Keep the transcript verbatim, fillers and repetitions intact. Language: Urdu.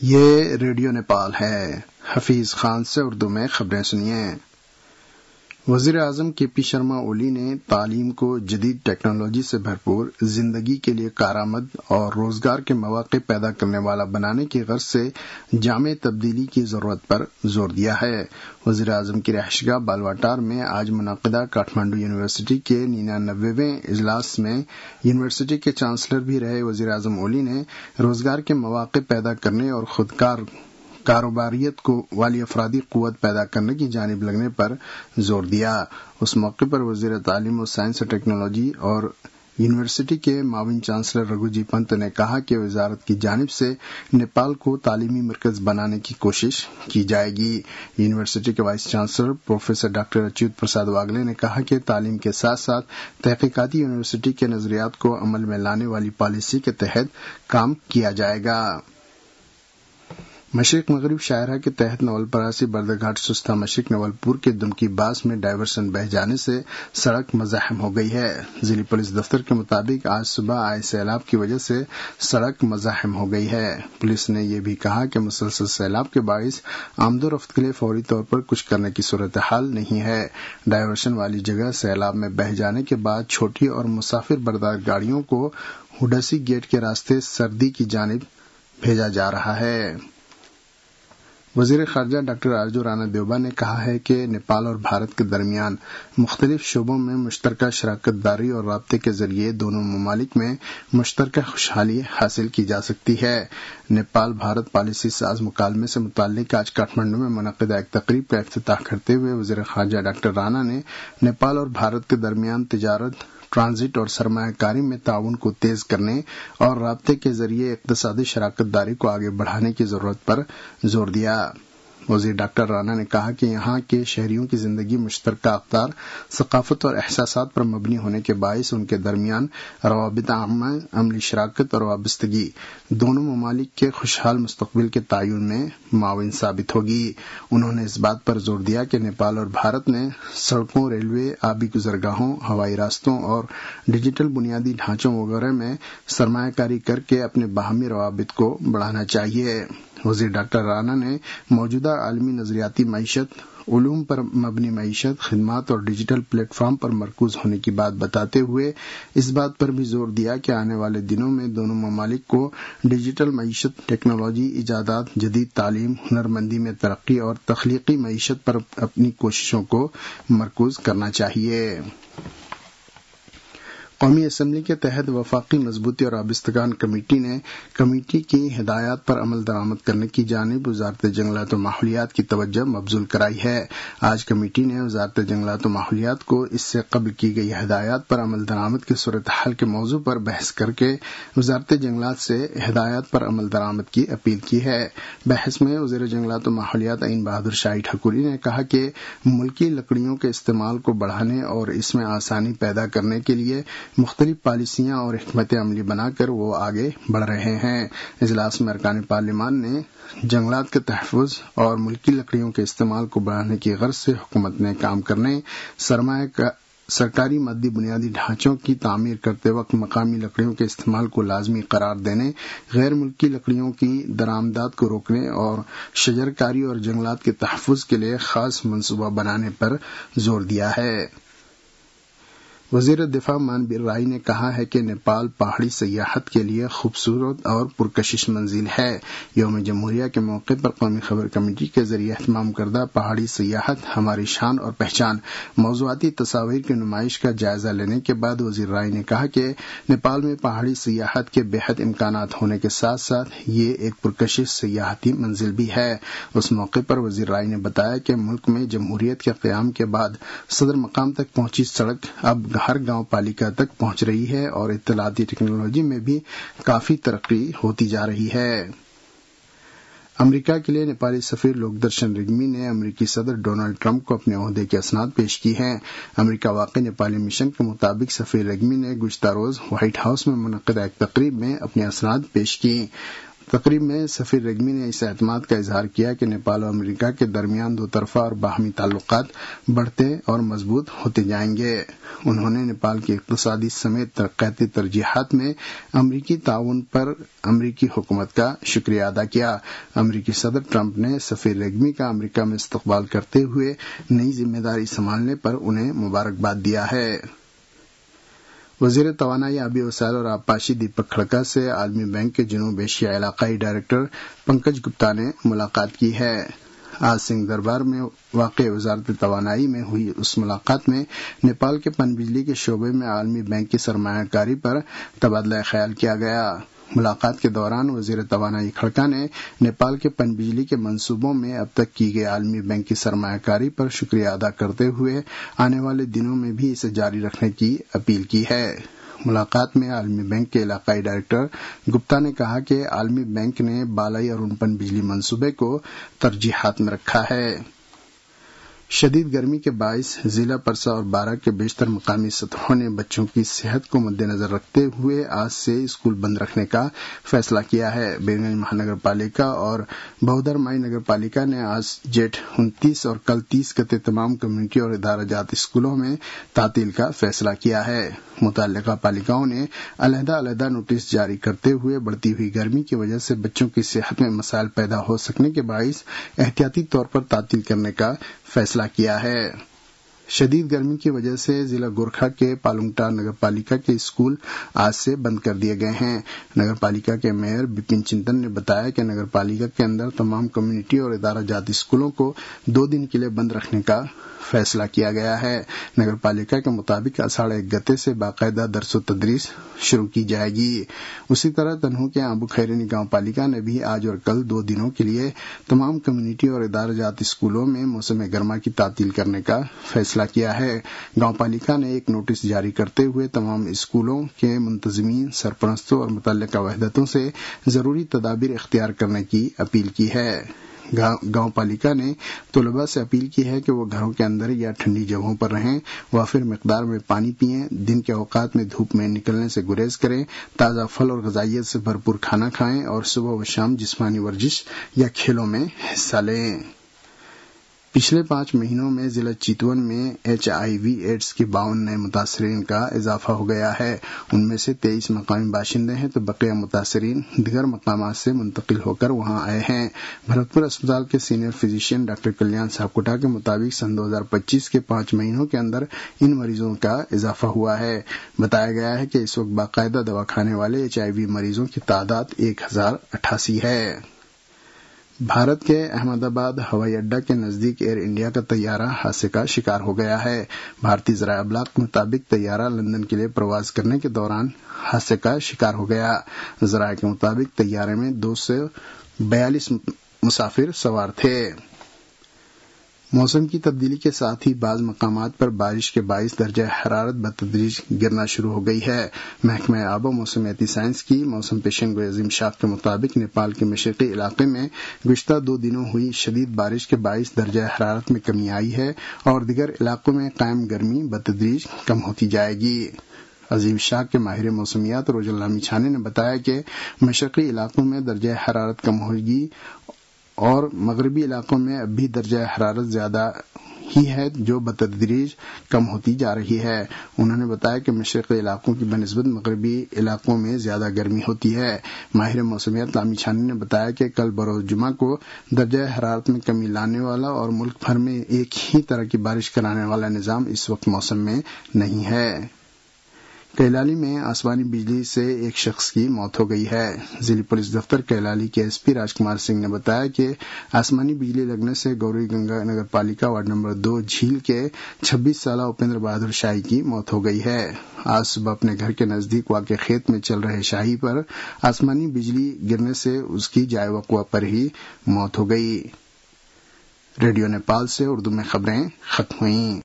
یہ ریڈیو نیپال ہے۔ حفیظ خان سے اردو میں خبریں سنیے۔ وزیر اعظم کے پی شرما اولی نے تعلیم کو جدید ٹیکنالوجی سے بھرپور، زندگی کے لیے کارآمد اور روزگار کے مواقع پیدا کرنے والا بنانے کی غرض سے جامع تبدیلی کی ضرورت پر زور دیا ہے۔ وزیر اعظم کی رہائش گاہ بالواٹار میں آج منعقدہ کاٹھمانڈو یونیورسٹی کے ننانوےویں اجلاس میں یونیورسٹی کے چانسلر بھی رہے وزیر اعظم اولی نے روزگار کے مواقع پیدا کرنے اور خودکار کاروباریت کو والی افرادی قوت پیدا کرنے کی جانب لگنے پر زور دیا۔ اس موقع پر وزیر تعلیم و سائنس و ٹیکنالوجی اور یونیورسٹی کے معاون چانسلر رگھو جی پنت نے کہا کہ وزارت کی جانب سے نیپال کو تعلیمی مرکز بنانے کی کوشش کی جائے گی۔ یونیورسٹی کے vice chancellor professor doctor Achyut Prasad Wagle نے کہا کہ تعلیم کے ساتھ ساتھ تحقیقاتی یونیورسٹی کے نظریات کو عمل میں لانے والی پالیسی کے تحت کام کیا جائے گا۔ مشرق مغرب شاہراہ کے تحت نول پراسی بردگھاٹ سستا مشرق نول پور کے دمکی باس میں ڈائیورشن بہہ جانے سے سڑک مزاحم ہو گئی ہے۔ ضلع پولیس دفتر کے مطابق آج صبح آئے سیلاب کی وجہ سے سڑک مزاحم ہو گئی ہے۔ پولیس نے یہ بھی کہا کہ مسلسل سیلاب کے باعث آمد و رفت کے لیے فوری طور پر کچھ کرنے کی صورتحال نہیں ہے۔ ڈائیورشن والی جگہ سیلاب میں بہہ جانے کے بعد چھوٹی اور مسافر بردار گاڑیوں کو ہڈسی گیٹ کے راستے سردی کی جانب بھیجا جا رہا ہے۔ وزیر خارجہ ڈاکٹر آرجو رانا دیوبا نے کہا ہے کہ نیپال اور بھارت کے درمیان مختلف شعبوں میں مشترکہ شراکت داری اور رابطے کے ذریعے دونوں ممالک میں مشترکہ خوشحالی حاصل کی جا سکتی ہے۔ نیپال بھارت پالیسی ساز مکالمے سے متعلق آج کاٹھمانڈو میں منعقدہ ایک تقریب کا افتتاح کرتے ہوئے وزیر خارجہ ڈاکٹر رانا نے نیپال اور بھارت کے درمیان تجارت، ٹرانزٹ اور سرمایہ کاری میں تعاون کو تیز کرنے اور رابطے کے ذریعے اقتصادی شراکت داری کو آگے بڑھانے کی ضرورت پر زور دیا۔ وزیر ڈاکٹر رانا نے کہا کہ یہاں کے شہریوں کی زندگی مشترکہ اقدار، ثقافت اور احساسات پر مبنی ہونے کے باعث ان کے درمیان روابط عامہ، عملی شراکت اور وابستگی دونوں ممالک کے خوشحال مستقبل کے تعین میں معاون ثابت ہوگی۔ انہوں نے اس بات پر زور دیا کہ نیپال اور بھارت نے سڑکوں، ریلوے، آبی گزرگاہوں، ہوائی راستوں اور ڈیجیٹل بنیادی ڈھانچوں وغیرہ میں سرمایہ کاری کر کے اپنے باہمی روابط کو بڑھانا چاہیے۔ وزیر ڈاکٹر رانا نے موجودہ عالمی نظریاتی معیشت، علوم پر مبنی معیشت، خدمات اور ڈیجیٹل پلیٹ فارم پر مرکوز ہونے کی بات بتاتے ہوئے اس بات پر بھی زور دیا کہ آنے والے دنوں میں دونوں ممالک کو ڈیجیٹل معیشت، ٹیکنالوجی، ایجادات، جدید تعلیم، ہنرمندی میں ترقی اور تخلیقی معیشت پر اپنی کوششوں کو مرکوز کرنا چاہیے۔ قومی اسمبلی کے تحت وفاقی مضبوطی اور آبستگان کمیٹی نے کمیٹی کی ہدایات پر عمل درآمد کرنے کی جانب وزارت جنگلات و ماحولیات کی توجہ مبذول کرائی ہے۔ آج کمیٹی نے وزارت جنگلات و ماحولیات کو اس سے قبل کی گئی ہدایات پر عمل درآمد کی صورتحال کے موضوع پر بحث کر کے وزارت جنگلات سے ہدایات پر عمل درآمد کی اپیل کی ہے۔ بحث میں وزیر جنگلات و ماحولیات این بہادر شاہی ٹھکوری نے کہا کہ ملکی لکڑیوں کے استعمال کو بڑھانے اور اس میں آسانی پیدا کرنے کے لیے مختلف پالیسیاں اور حکمت عملی بنا کر وہ آگے بڑھ رہے ہیں۔ اجلاس میں ارکان پارلیمان نے جنگلات کے تحفظ اور ملکی لکڑیوں کے استعمال کو بڑھانے کی غرض سے حکومت نے کام کرنے، سرمایہ کا سرکاری مادی بنیادی ڈھانچوں کی تعمیر کرتے وقت مقامی لکڑیوں کے استعمال کو لازمی قرار دینے، غیر ملکی لکڑیوں کی درآمدات کو روکنے اور شجرکاری اور جنگلات کے تحفظ کے لیے خاص منصوبہ بنانے پر زور دیا ہے۔ وزیر دفاع مانویر رائے نے کہا ہے کہ نیپال پہاڑی سیاحت کے لیے خوبصورت اور پرکشش منزل ہے۔ یوم جمہوریہ کے موقع پر قومی خبر کمیٹی کے ذریعے اہتمام کردہ پہاڑی سیاحت ہماری شان اور پہچان موضوعاتی تصاویر کی نمائش کا جائزہ لینے کے بعد وزیر رائے نے کہا کہ نیپال میں پہاڑی سیاحت کے بے حد امکانات ہونے کے ساتھ ساتھ یہ ایک پرکشش سیاحتی منزل بھی ہے۔ اس موقع پر وزیر رائے نے بتایا کہ ملک میں جمہوریت کے قیام کے بعد صدر مقام تک پہنچی سڑک اب ہر گاؤں پالیکا تک پہنچ رہی ہے اور اطلاعاتی ٹیکنالوجی میں بھی کافی ترقی ہوتی جا رہی ہے۔ امریکہ کے لیے نیپالی سفیر لوک درشن ریگمی نے امریکی صدر ڈونلڈ ٹرمپ کو اپنے عہدے کی اسناد پیش کی ہیں۔ امریکہ واقع نیپالی مشن کے مطابق سفیر ریگمی نے گزشتہ روز وائٹ ہاؤس میں منعقدہ ایک تقریب میں اپنی اسناد پیش کی۔ تقریب میں سفیر ریگمی نے اس اعتماد کا اظہار کیا کہ نیپال اور امریکہ کے درمیان دو طرفہ اور باہمی تعلقات بڑھتے اور مضبوط ہوتے جائیں گے۔ انہوں نے نیپال کی اقتصادی سمیت ترقیاتی ترجیحات میں امریکی تعاون پر امریکی حکومت کا شکریہ ادا کیا۔ امریکی صدر ٹرمپ نے سفیر ریگمی کا امریکہ میں استقبال کرتے ہوئے نئی ذمہ داری سنبھالنے پر انہیں مبارکباد دیا ہے۔ وزیر توانائی آبی وسائل اور آبپاشی دیپک کھڑکا سے عالمی بینک کے جنوب ایشیا علاقائی ڈائریکٹر پنکج گپتا نے ملاقات کی ہے۔ آج سنگھ دربار میں واقع وزارت توانائی میں ہوئی اس ملاقات میں نیپال کے پن بجلی کے شعبے میں عالمی بینک کی سرمایہ کاری پر تبادلہ خیال کیا گیا۔ ملاقات کے دوران وزیر توانائی کھڑکا نے نیپال کے پن بجلی کے منصوبوں میں اب تک کی گئی عالمی بینک کی سرمایہ کاری پر شکریہ ادا کرتے ہوئے آنے والے دنوں میں بھی اسے جاری رکھنے کی اپیل کی ہے۔ ملاقات میں عالمی بینک کے علاقائی ڈائریکٹر گپتا نے کہا کہ عالمی بینک نے بالائی اور پن بجلی منصوبے کو ترجیحات میں رکھا ہے۔ شدید گرمی کے باعث ضلع پرسا اور بارہ کے بیشتر مقامی سطحوں نے بچوں کی صحت کو مد نظر رکھتے ہوئے آج سے اسکول بند رکھنے کا فیصلہ کیا ہے۔ بیرگنج مہانگر پالیکا اور بہودر مائی نگر پالیکا نے آج جیٹ انتیس اور کل تیس گتے تمام کمیونٹی اور ادارہ جات اسکولوں میں تعطیل کا فیصلہ کیا ہے۔ متعلقہ پالیکاؤں نے علیحدہ علیحدہ نوٹس جاری کرتے ہوئے بڑھتی ہوئی گرمی کی وجہ سے بچوں کی صحت میں مسائل پیدا ہو سکنے کے باعث احتیاطی طور پر تعطیل کرنے کا فیصلہ کیا ہے۔ شدید گرمی کی وجہ سے ضلع گورکھا کے پالونگٹا نگر پالیکا کے اسکول آج سے بند کر دیے گئے ہیں۔ نگر پالیکا کے میئر بپن چنتن نے بتایا کہ نگر پالیکا کے اندر تمام کمیونٹی اور ادارہ جات اسکولوں کو دو دن کے لیے بند رکھنے کا فیصلہ کیا گیا ہے۔ نگر پالیکا کے مطابق ساڑھے ایک گتے سے باقاعدہ درس و تدریس شروع کی جائے گی۔ اسی طرح تنہو کے آبو خیرنی گاؤں پالیکا نے بھی آج اور کل دو دنوں کے لیے تمام کمیونٹی اور ادارہ جات اسکولوں میں موسم گرما کی تعطیل کرنے کا فیصلہ کیا ہے۔ گاؤں پالیکا نے ایک نوٹس جاری کرتے ہوئے تمام اسکولوں کے منتظمین، سرپرستوں اور متعلقہ وحدتوں سے ضروری تدابیر اختیار کرنے کی اپیل کی ہے۔ گاؤں پالیکا نے طلباء سے اپیل کی ہے کہ وہ گھروں کے اندر یا ٹھنڈی جگہوں پر رہیں، وافر مقدار میں پانی پئیں، دن کے اوقات میں دھوپ میں نکلنے سے گریز کریں، تازہ پھل اور غذائیت سے بھرپور کھانا کھائیں اور صبح و شام جسمانی ورزش یا کھیلوں میں حصہ لیں۔ پچھلے پانچ مہینوں میں ضلع چیتون میں ایچ آئی وی ایڈز کے باون نئے متاثرین کا اضافہ ہو گیا ہے۔ ان میں سے تیئیس مقامی باشندے ہیں تو بقیہ متاثرین دیگر مقامات سے منتقل ہو کر وہاں آئے ہیں۔ بھرت پور اسپتال کے senior physician doctor Kalyan Sapkota کے مطابق سن دو ہزار پچیس کے پانچ مہینوں کے اندر ان مریضوں کا اضافہ ہوا ہے۔ بتایا گیا ہے کہ اس وقت باقاعدہ دوا کھانے والے ایچ آئی وی مریضوں کی تعداد ایک ہزار اٹھاسی ہے۔ بھارت کے احمد آباد ہوائی اڈہ کے نزدیک ایئر انڈیا کا طیارہ حادثے کا شکار ہو گیا ہے۔ بھارتی ذرائع ابلاغ کے مطابق طیارہ لندن کے لیے پرواز کرنے کے دوران حادثے کا شکار ہو گیا۔ ذرائع کے مطابق طیارے میں دو سو بیالیس مسافر سوار تھے۔ موسم کی تبدیلی کے ساتھ ہی بعض مقامات پر بارش کے باعث درجہ حرارت بتدریج گرنا شروع ہو گئی ہے۔ محکمہ آب و موسمیاتی سائنس کی موسم پیشن گوئی عظیم شاخ کے مطابق نیپال کے مشرقی علاقے میں گزشتہ دو دنوں ہوئی شدید بارش کے باعث درجہ حرارت میں کمی آئی ہے اور دیگر علاقوں میں قائم گرمی بتدریج کم ہوتی جائے گی۔ عظیم شاہ کے ماہر موسمیات روجل رامی چھانے نے بتایا کہ مشرقی علاقوں میں درجہ حرارت کم ہوگی اور مغربی علاقوں میں اب بھی درجہ حرارت زیادہ ہی ہے جو بتدریج کم ہوتی جا رہی ہے۔ انہوں نے بتایا کہ مشرقی علاقوں کی بنسبت مغربی علاقوں میں زیادہ گرمی ہوتی ہے۔ ماہر موسمیات رامی چھانے نے بتایا کہ کل بروز جمعہ کو درجہ حرارت میں کمی لانے والا اور ملک بھر میں ایک ہی طرح کی بارش کرانے والا نظام اس وقت موسم میں نہیں ہے۔ کیلالی میں آسمانی بجلی سے ایک شخص کی موت ہو گئی ہے۔ ضلع پولیس دفتر کیلالی کے ایس پی راج کمار سنگھ نے بتایا کہ آسمانی بجلی لگنے سے گوری گنگا نگر پالیکا وارڈ نمبر دو جھیل کے چھبیس سالہ اپیندر بہادر شاہی کی موت ہو گئی ہے۔ آج صبح اپنے گھر کے نزدیک واقع کھیت میں چل رہے شاہی پر آسمانی بجلی گرنے سے اس کی جائے وقوع پر ہی موت ہو گئی۔ ریڈیو نیپال سے اردو میں خبریں ختم ہوئیں۔